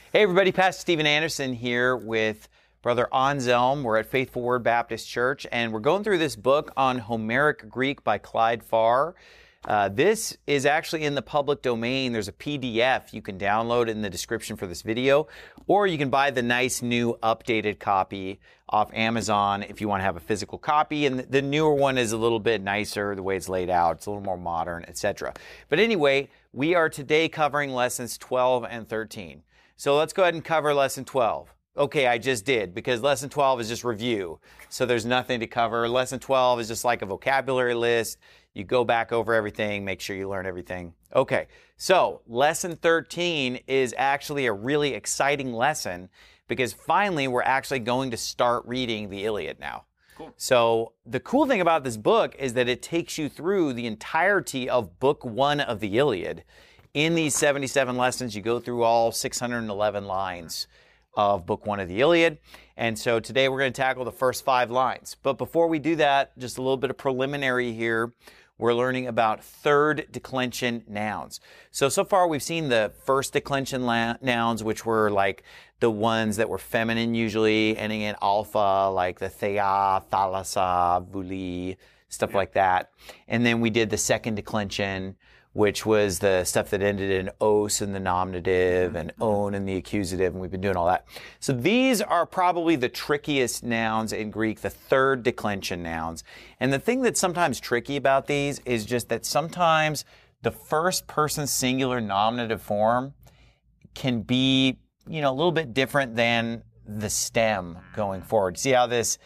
Hey everybody, Pastor Steven Anderson here with Brother Anselm. We're at Faithful Word Baptist Church, and we're going through this book on Homeric Greek by Clyde Farr. This is actually in the public domain. There's a PDF you can download in the description for this video, or you can buy the nice new updated copy off Amazon if you want to have a physical copy. And the newer one is a little bit nicer, the way it's laid out. It's a little more modern, etc. But anyway, we are today covering lessons 12 and 13. So let's go ahead and cover lesson 12. Okay, I just did, because lesson 12 is just review. So there's nothing to cover. Lesson 12 is just like a vocabulary list. You go back over everything, make sure you learn everything. Okay, so lesson 13 is actually a really exciting lesson because finally we're actually going to start reading the Iliad now. Cool. So the cool thing about this book is that it takes you through the entirety of book 1 of the Iliad. In these 77 lessons, you go through all 611 lines of book 1 of the Iliad. And so today we're going to tackle the first 5 lines. But before we do that, just a little bit of preliminary here. We're learning about third declension nouns. So far we've seen the first declension nouns, which were like the ones that were feminine usually, ending in alpha, like the thea, thalassa, vuli, stuff like that. And then we did the second declension, which was the stuff that ended in os in the nominative and on in the accusative, and we've been doing all that. So these are probably the trickiest nouns in Greek, the third declension nouns. And the thing that's sometimes tricky about these is just that sometimes the first person singular nominative form can be, a little bit different than the stem going forward. See how this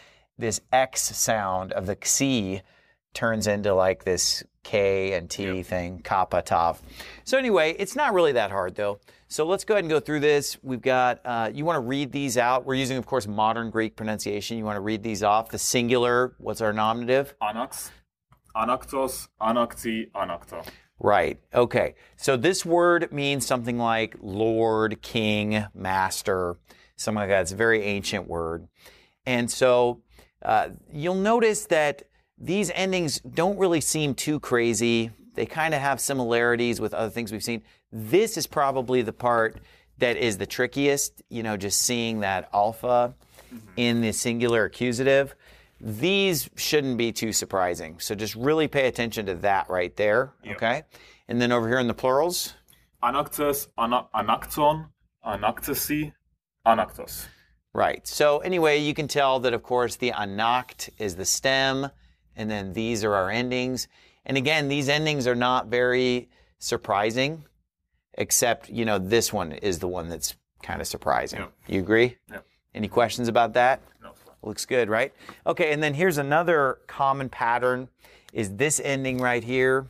X sound of the xi turns into like this K and T thing, kappa, tav. So anyway, it's not really that hard though. So let's go ahead and go through this. We've got, you want to read these out. We're using, of course, modern Greek pronunciation. You want to read these off. The singular, what's our nominative? Anax, anaktos, anakti, anakta. Right. Okay. So this word means something like Lord, King, Master, something like that. It's a very ancient word. And so you'll notice that these endings don't really seem too crazy. They kind of have similarities with other things we've seen. This is probably the part that is the trickiest, just seeing that alpha in the singular accusative. These shouldn't be too surprising. So just really pay attention to that right there, okay? And then over here in the plurals. Anaktes, anakton, anaktesi, anaktos. Right. So anyway, you can tell that, of course, the anact is the stem, and then these are our endings. And again, these endings are not very surprising, except, this one is the one that's kind of surprising. Yep. You agree? Yep. Any questions about that? No. Looks good, right? Okay, and then here's another common pattern, is this ending right here,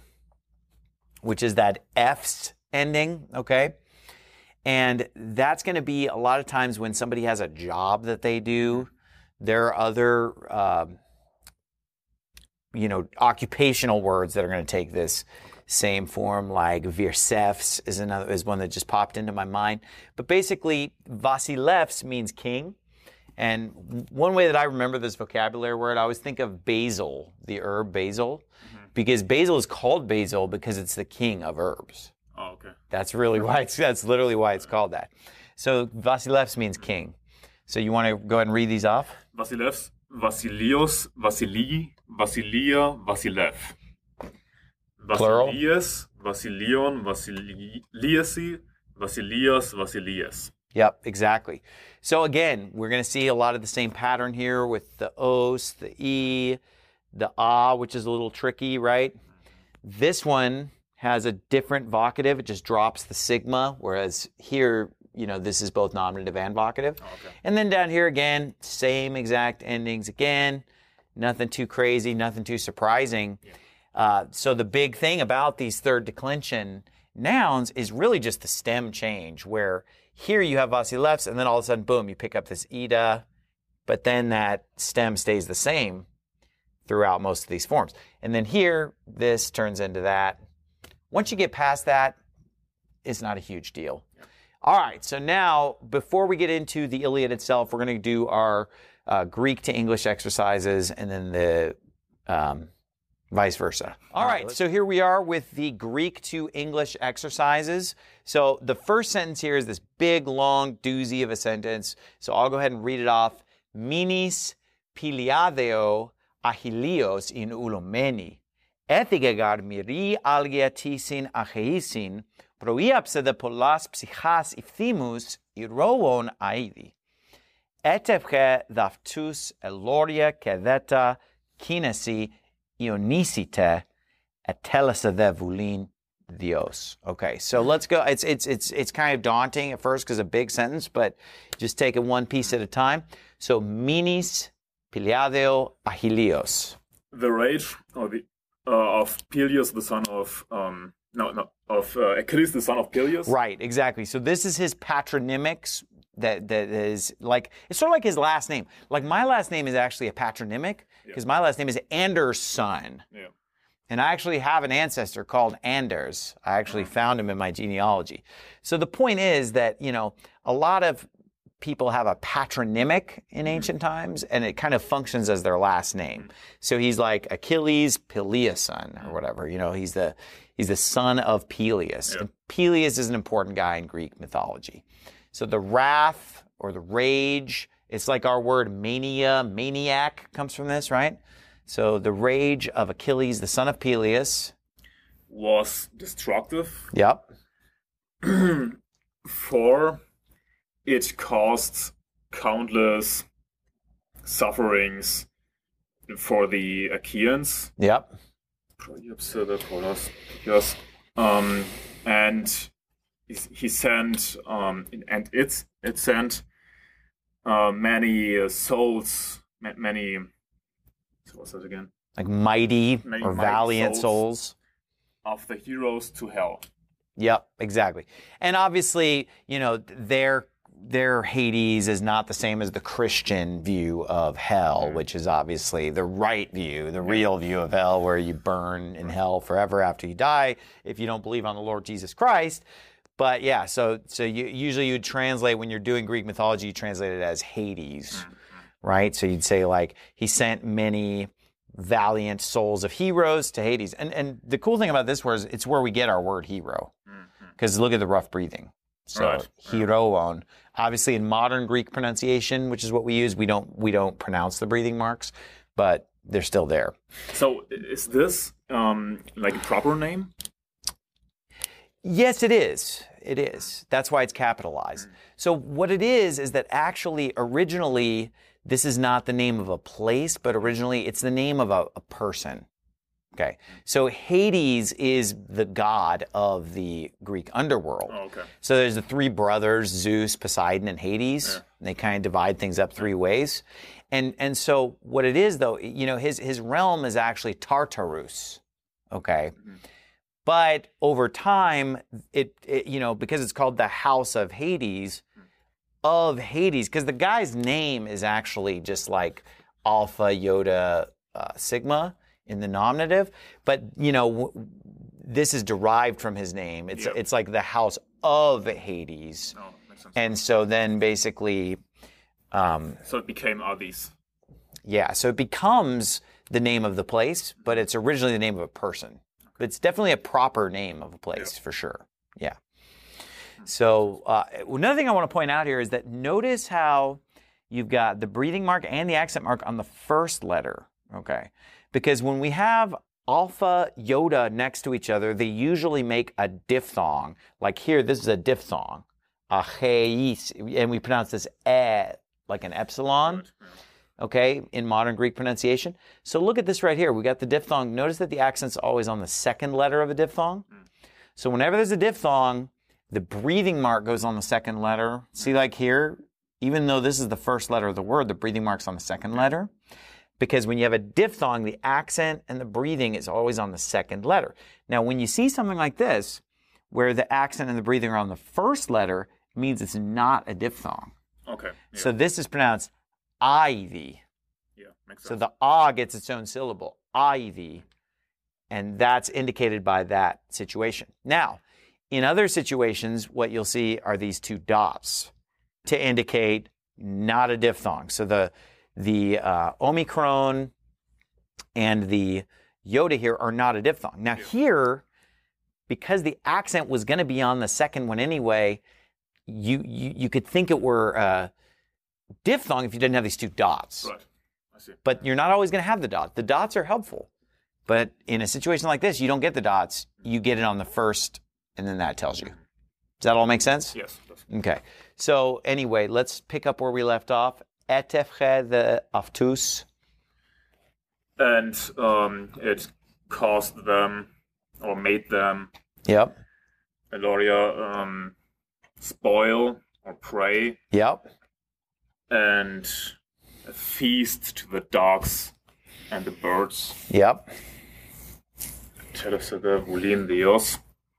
which is that F's ending, okay? And that's going to be a lot of times when somebody has a job that they do, there are other occupational words that are going to take this same form, like Virsefs is one that just popped into my mind. But basically, Vasilevs means king. And one way that I remember this vocabulary word, I always think of basil, the herb basil, because basil is called basil because it's the king of herbs. Oh, okay. That's literally why it's called that. So Vasilevs means king. So you want to go ahead and read these off? Vasilevs, Vasilios, Vasilii, Vasilia, Vasilev. Plural? Vasilias, Vasilion, Vasiliasi, Vasilias, Vasilias. Yep, exactly. So again, we're going to see a lot of the same pattern here with the os, the e, the a, which is a little tricky, right? This one has a different vocative. It just drops the sigma, whereas here, this is both nominative and vocative. Oh, okay. And then down here again, same exact endings again. Nothing too crazy, nothing too surprising. Yeah. So the big thing about these third declension nouns is really just the stem change, where here you have Vasilevs, and then all of a sudden, boom, you pick up this ida, but then that stem stays the same throughout most of these forms. And then here, this turns into that. Once you get past that, it's not a huge deal. Yeah. All right, so now, before we get into the Iliad itself, we're going to do our Greek to English exercises, and then the Vice versa. All right, so here we are with the Greek to English exercises. So the first sentence here is this big, long doozy of a sentence. So I'll go ahead and read it off. Minis piliadeo ahilios in ulomeni. Ethigegar miri algiatisin acheisin. Proiapsede polas psychas iphthimus iroon aidi. Etepche daftus eloria kedeta kinesi ionisite atelesade vulin Dios. Okay, so let's go. It's kind of daunting at first because a big sentence, but just take it one piece at a time. So minis piliadeo ahilios. The rage of Peleus, the son of Achilles, the son of Peleus. Right, exactly. So this is his patronymics. That is like, it's sort of like his last name. Like my last name is actually a patronymic because my last name is Anders' son. Yeah. And I actually have an ancestor called Anders. I actually found him in my genealogy. So the point is that, you know, a lot of people have a patronymic in ancient times, and it kind of functions as their last name. So he's like Achilles Peleus-son or whatever. You know, he's the son of Peleus. And Peleus is an important guy in Greek mythology. So the wrath or the rage, it's like our word mania, maniac comes from this, right? So the rage of Achilles, the son of Peleus, was destructive. Yep. For it caused countless sufferings for the Achaeans. Yep. And he sent, and it sent many souls, many. So what's that again? Like mighty or valiant souls of the heroes to hell. Yep, exactly. And obviously, you know, their Hades is not the same as the Christian view of hell, which is obviously the right view, the real view of hell, where you burn in hell forever after you die if you don't believe on the Lord Jesus Christ. But yeah, so you'd translate, when you're doing Greek mythology, you translate it as Hades, right? So you'd say like, he sent many valiant souls of heroes to Hades. And the cool thing about this was it's where we get our word hero. Because look at the rough breathing. So heroon. Obviously in modern Greek pronunciation, which is what we use, we don't pronounce the breathing marks, but they're still there. So is this like a proper name? Yes, it is. It is. That's why it's capitalized. So what it is that actually originally this is not the name of a place, but originally it's the name of a person. Okay. So Hades is the god of the Greek underworld. Oh, okay. So there's the three brothers, Zeus, Poseidon, and Hades. And they kind of divide things up three ways. And so what it is though, you know, his realm is actually Tartarus. Okay. But over time, it you know, because it's called the House of Hades, because the guy's name is actually just like Alpha, Yoda, Sigma in the nominative. But, you know, this is derived from his name. It's like the House of Hades. Oh, makes sense. And so then basically... so it became Hades. Yeah, so it becomes the name of the place, but it's originally the name of a person. But it's definitely a proper name of a place, for sure. Yeah. So another thing I want to point out here is that notice how you've got the breathing mark and the accent mark on the first letter, okay? Because when we have Alpha, Yoda next to each other, they usually make a diphthong. Like here, this is a diphthong, acheis, and we pronounce this like an epsilon. Okay, in modern Greek pronunciation. So look at this right here. We got the diphthong. Notice that the accent's always on the second letter of a diphthong. So whenever there's a diphthong, the breathing mark goes on the second letter. See, like here, even though this is the first letter of the word, the breathing mark's on the second letter. Because when you have a diphthong, the accent and the breathing is always on the second letter. Now, when you see something like this, where the accent and the breathing are on the first letter, it means it's not a diphthong. Okay. Yeah. So this is pronounced ivy. Yeah, makes sense. So the ah gets its own syllable, ivy, and that's indicated by that situation. Now, in other situations, what you'll see are these two dots to indicate not a diphthong. So the omicron and the Yoda here are not a diphthong. Now here, because the accent was going to be on the second one anyway, you could think it were diphthong if you didn't have these two dots. Right. I see. But you're not always going to have the dots. The dots are helpful. But in a situation like this, you don't get the dots. You get it on the first, and then that tells you. Does that all make sense? Yes. It does. Okay. So anyway, let's pick up where we left off. Etefche the aftus. And it caused them, or made them, Yep. Eloria, spoil or prey Yep. and feast to the dogs and the birds. Yep. Telesege vulin Dios.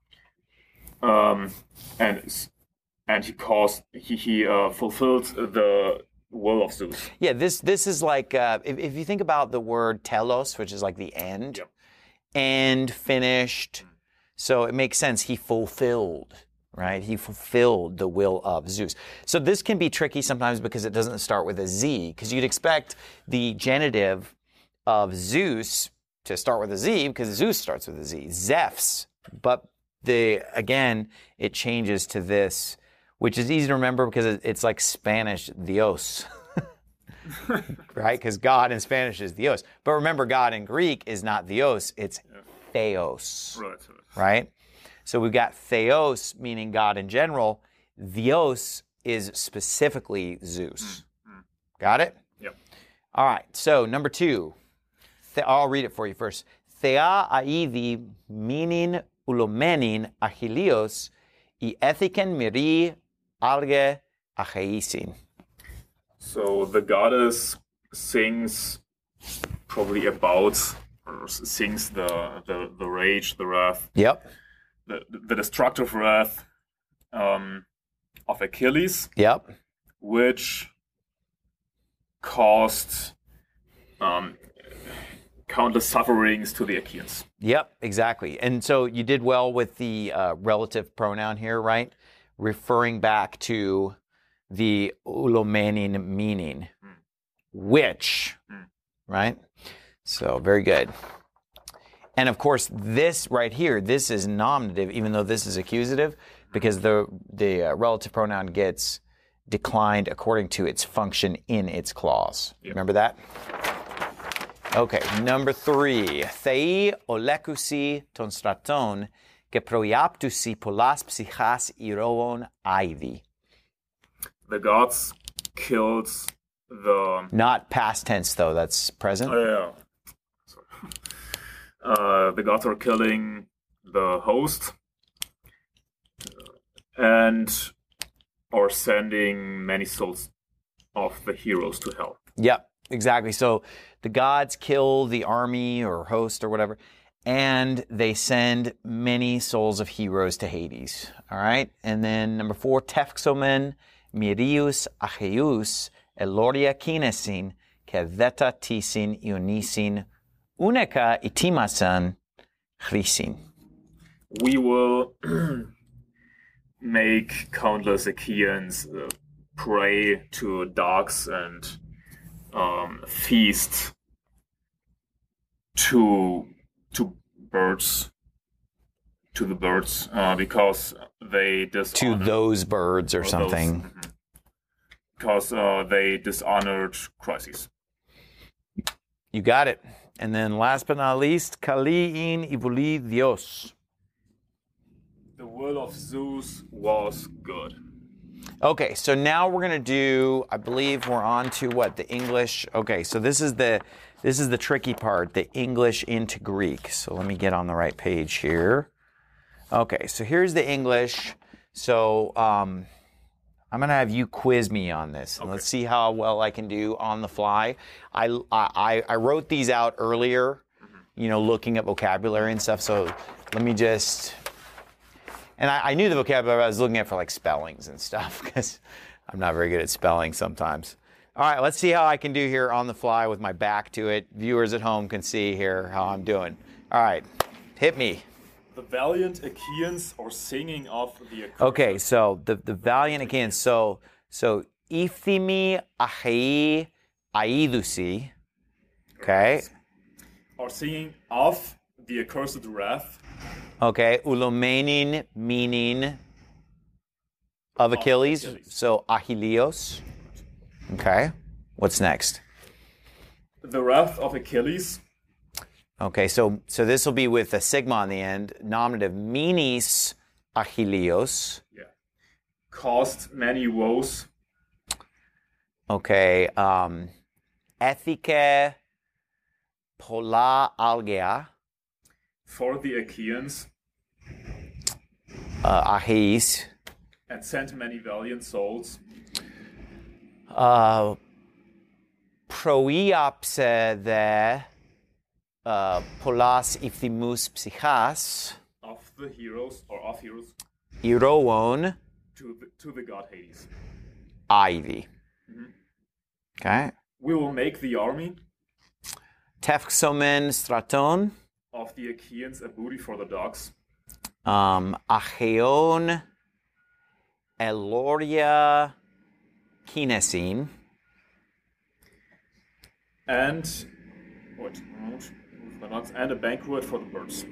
And he fulfilled the will of Zeus. Yeah, this is like, if you think about the word telos, which is like the end, Yep. and finished, so it makes sense. He fulfilled, right? He fulfilled the will of Zeus. So this can be tricky sometimes because it doesn't start with a Z, because you'd expect the genitive of Zeus to start with a Z because Zeus starts with a Z, Zephs. But again, it changes to this, which is easy to remember because it's like Spanish Dios, right? Because God in Spanish is Dios. But remember, God in Greek is not Dios, it's Theos, right? So we've got Theos, meaning God in general. Dios is specifically Zeus. Got it? Yep. All right, so number 2. I'll read it for you first. Thea aidi minin ulomenin achilios I ethiken miri alge acheisin. So the goddess sings probably about, or sings the rage, the wrath, Yep. the destructive wrath of Achilles, Yep. which caused countless sufferings to the Achaeans. Yep, exactly. And so you did well with the relative pronoun here, right? Referring back to the ulomenin meaning, which, right? So very good. And of course, this right here, this is nominative, even though this is accusative, because the relative pronoun gets declined according to its function in its clause. Yep. Remember that? Okay, number 3. Thei olekusi ton straton ke proiaptusi polas psychas iroon aidi. The gods killed the... Not past tense, though. That's present. Oh, yeah. Sorry. The gods are killing the host and are sending many souls of the heroes to hell. Yep, exactly. So the gods kill the army or host or whatever, and they send many souls of heroes to Hades. All right? And then number 4, Tefxomen Mirius Acheus Eloria Kinesin Keveta Tisin Ionisin Uneca Itimasan Chrisin. We will make countless Achaeans pray to dogs and feast to birds, to the birds, because they dishonored... To those birds or something. Because they dishonored Chryses. You got it. And then last but not least, Kaliin Ivuli Dios. The will of Zeus was good. Okay, so now we're going to do, I believe we're on to what, the English. Okay, so this is the tricky part, the English into Greek. So let me get on the right page here. Okay, so here's the English. So I'm going to have you quiz me on this. And let's see how well I can do on the fly. I wrote these out earlier, looking at vocabulary and stuff. So let me just... And I knew the vocabulary I was looking at for like spellings and stuff because I'm not very good at spelling sometimes. All right, let's see how I can do here on the fly with my back to it. Viewers at home can see here how I'm doing. All right, hit me. The valiant Achaeans are singing of the Achaeans. Okay, so the valiant Achaeans. So Iphtimi Achei Aidusi. Okay. are singing of the accursed wrath. Okay, ulomenin, meaning of Achilles. So Achilleos. Okay, what's next? The wrath of Achilles. Okay, so this will be with a sigma on the end. Nominative, menis Achilleos. Yeah. Caused many woes. Okay, ethike pola algea. For the Achaeans. Achis. And sent many valiant souls. Proiapse de polas iphthimus psychas. Of the heroes, or of heroes. Iroon. To the god Hades. Ivy. Okay. We will make the army. Tefxomen straton. Of the Achaeans a booty for the dogs. Acheon Eloria Kinesin. And a banquet for the birds.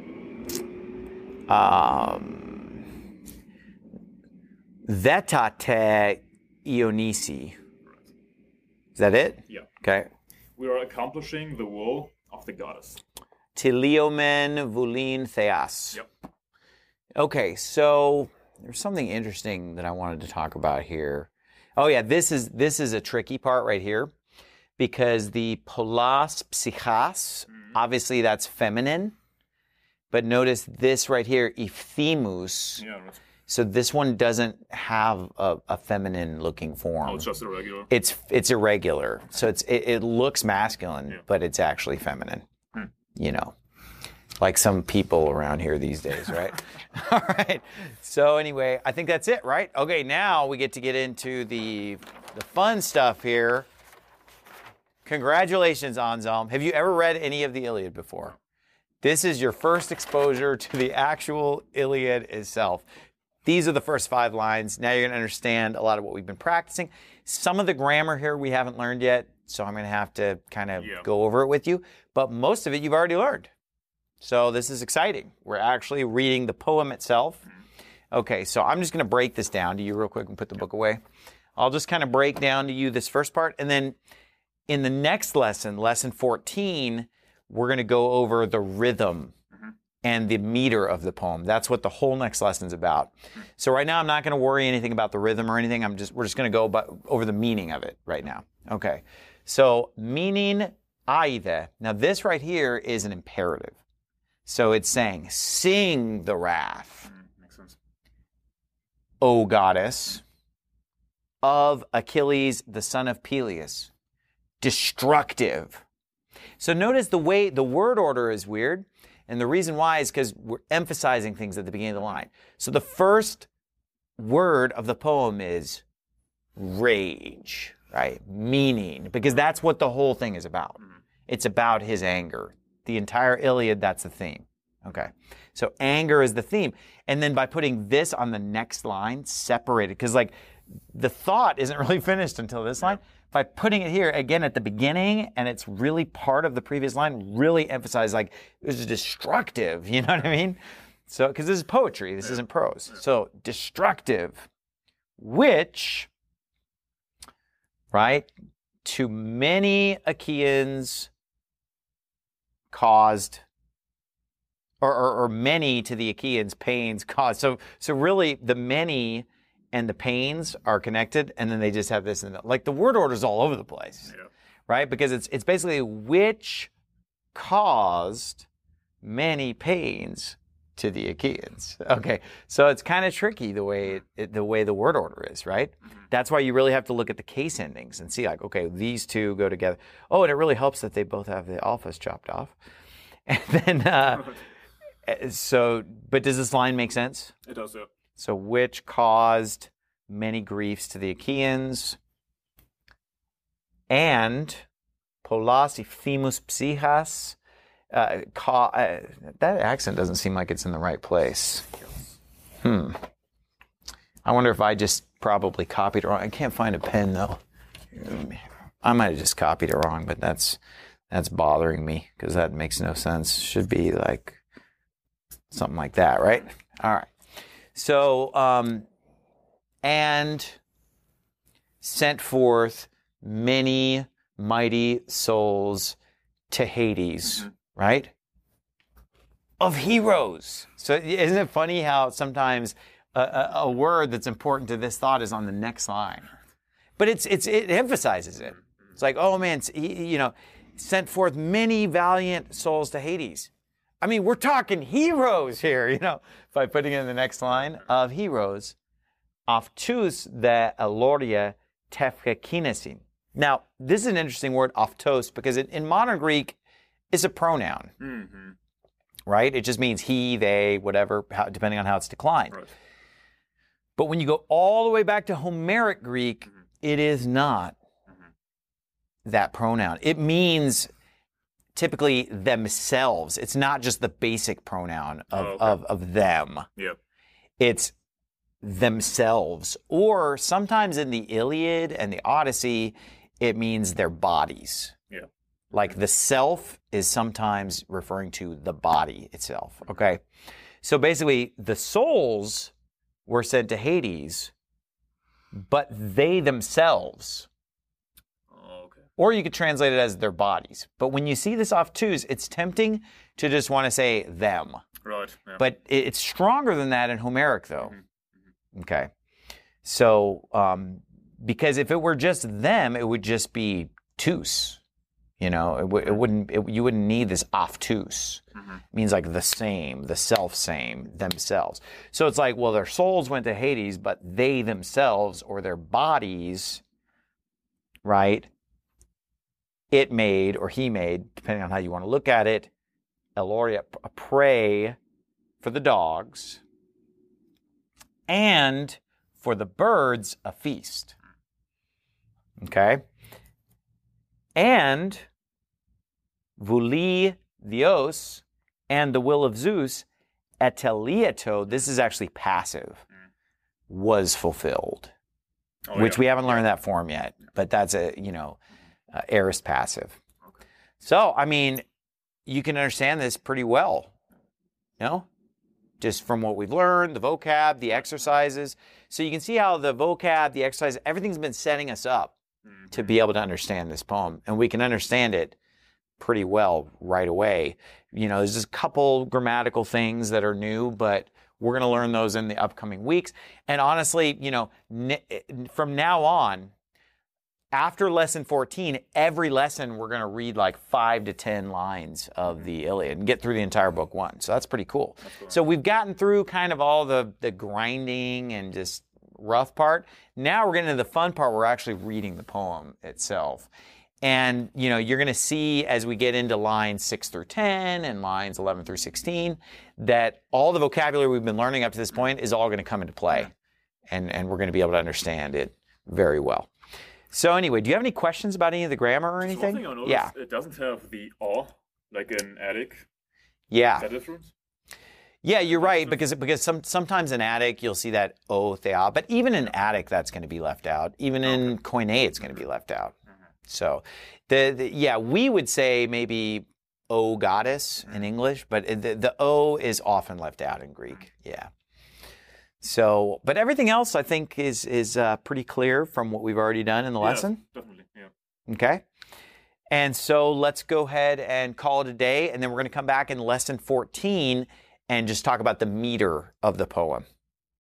Vetate Ionisi. Is that it? Yeah. Okay. We are accomplishing the will of the goddess. Tiliomen Vulin Theas. Yep. Okay, so there's something interesting that I wanted to talk about here. Oh yeah, this is a tricky part right here, because the polas psychas, obviously that's feminine, but notice this right here, iphthimus. Yeah, right. So this one doesn't have a feminine looking form. Oh, it's just irregular. It's irregular. So it looks masculine, but it's actually feminine. You know, like some people around here these days, right? All right. So anyway, I think that's it, right? Okay, now we get into the fun stuff here. Congratulations, Anselm. Have you ever read any of the Iliad before? This is your first exposure to the actual Iliad itself. These are the first 5 lines. Now you're going to understand a lot of what we've been practicing. Some of the grammar here we haven't learned yet, so I'm going to have to kind of go over it with you. But most of it you've already learned. So this is exciting. We're actually reading the poem itself. Okay, so I'm just going to break this down to you real quick and put the book away. I'll just kind of break down to you this first part. And then in the next lesson, lesson 14, we're going to go over the rhythm and the meter of the poem. That's what the whole next lesson's about. So right now I'm not going to worry anything about the rhythm or anything. We're just going to go over the meaning of it right now. Okay. So meaning aide. Now this right here is an imperative. So it's saying, sing the wrath, Makes sense. O goddess, of Achilles, the son of Peleus, destructive. So notice the way the word order is weird. And the reason why is because we're emphasizing things at the beginning of the line. So the first word of the poem is rage, right? Meaning, because that's what the whole thing is about. It's about his anger. The entire Iliad, that's the theme. Okay. So anger is the theme. And then by putting this on the next line, separated, because like the thought isn't really finished until this line. By putting it here again at the beginning, and it's really part of the previous line, really emphasize like it was destructive. You know what I mean? So, because this is poetry, this isn't prose. So destructive, which, right, to many Achaeans caused, or many to the Achaeans pains caused. So really the many and the pains are connected, and then they just have this in the, like the word order is all over the place, right? Because it's basically which caused many pains to the Achaeans. Okay, so it's kind of tricky the way the word order is, right? That's why you really have to look at the case endings and see like, okay, these two go together. Oh, and it really helps that they both have the alphas chopped off. And then, but does this line make sense? It does, yeah. So which caused many griefs to the Achaeans, and polas iphthimus psychas. That accent doesn't seem like it's in the right place. I wonder if I just probably copied it wrong. I can't find a pen though. I might have just copied it wrong, but that's That's bothering me because that makes no sense. Should be like something like that, right? All right. So, and sent forth many mighty souls to Hades, right? Of heroes. So isn't it funny how sometimes a word that's important to this thought is on the next line? But it emphasizes it. It's like, oh man, sent forth many valiant souls to Hades. I mean, we're talking heroes here, by putting in the next line of heroes. Aftus the Eloria tefkekinesin. Now, this is an interesting word, aftos, because in modern Greek, it's a pronoun, right? It just means he, they, whatever, depending on how it's declined. Right. But when you go all the way back to Homeric Greek, it is not that pronoun. It means typically themselves. It's not just the basic pronoun of them. Yep. It's themselves. Or sometimes in the Iliad and the Odyssey, it means their bodies. Yeah. Like the self is sometimes referring to the body itself. Okay. So basically, the souls were sent to Hades, but they themselves. Or you could translate it as their bodies. But when you see this aftus, it's tempting to just want to say them. Right. Yeah. But it's stronger than that in Homeric, though. Okay. So, because if it were just them, it would just be tus. You wouldn't. You wouldn't need this aftus. It means like the same, the self-same, themselves. So it's like, well, their souls went to Hades, but they themselves or their bodies, right? It made, or he made, depending on how you want to look at it, Eloria, a prey for the dogs, and for the birds, a feast. Okay? And vuli Dios, and the will of Zeus, etelieto, this is actually passive, was fulfilled. Which we haven't learned that form yet, but that's aorist passive. Okay. So, I mean, you can understand this pretty well, just from what we've learned, the vocab, the exercises. So you can see how the vocab, the exercise, everything's been setting us up to be able to understand this poem. And we can understand it pretty well right away. There's just a couple grammatical things that are new, but we're going to learn those in the upcoming weeks. And honestly, from now on, after lesson 14, every lesson we're going to read like 5 to 10 lines of the Iliad and get through the entire book one. So that's pretty cool. So we've gotten through kind of all the grinding and just rough part. Now we're getting to the fun part. We're actually reading the poem itself. And, you're going to see as we get into lines 6 through 10 and lines 11 through 16 that all the vocabulary we've been learning up to this point is all going to come into play. And we're going to be able to understand it very well. So anyway, do you have any questions about any of the grammar or anything? One thing I noticed, it doesn't have the "o" like in Attic. Yeah. Is that different? Yeah, you're right, because sometimes in Attic you'll see that "o" thea, but even in Attic that's going to be left out. Even in Koine it's going to be left out. So, we would say maybe "O goddess" in English, but the "o" is often left out in Greek. Yeah. So, but everything else I think is pretty clear from what we've already done in the lesson. Definitely, yeah. Okay. And so let's go ahead and call it a day, and then we're going to come back in lesson 14 and just talk about the meter of the poem.